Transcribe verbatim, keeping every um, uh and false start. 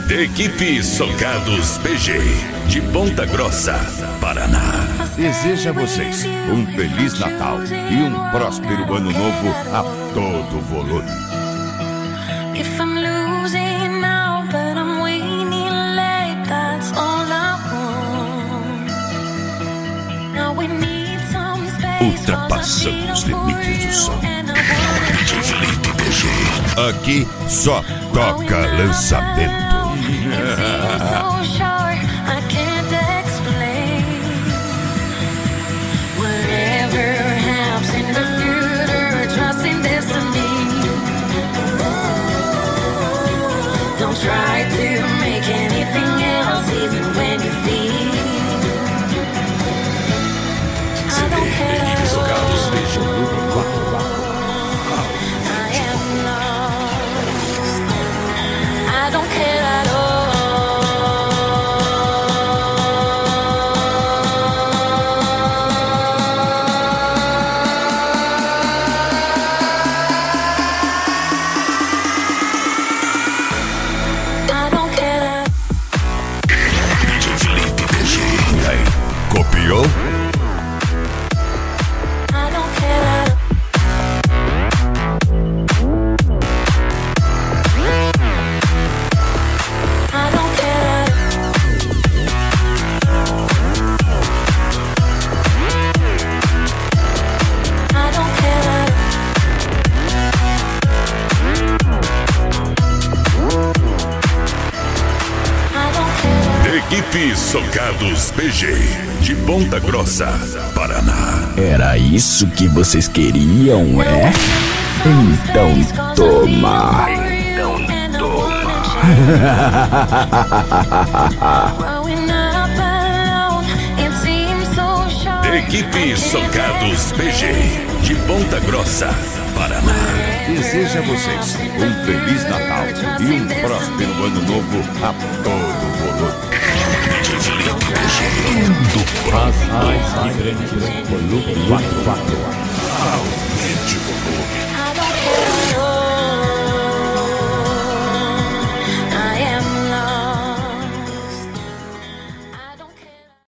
Equipe Socados B G, de Ponta Grossa, Paraná. Deseja a vocês um Feliz Natal e um próspero Ano Novo a todo volume. Ultrapassando os limites do som. De Felipe B G. Aqui só toca lançamento. Don't try to make anything else, even when you feel. C D Equipe Socados B G. I am lost. I don't care at all. I don't care. De Felipe B G. E aí, copiou? I don't care. I don't care. I don't care. I don't care. Equipe Socados B G, de Ponta Grossa, Paraná. Era isso que vocês queriam, é? Então toma. Então toma. Growing up alone, it seems so short. Equipe Socados B G, de Ponta Grossa, Paraná. Deseja a vocês um Feliz Natal e um próspero Ano Novo a todo volume. De Felipe B G. Do As mais grandes volume quatro quatro. Aumente o volume.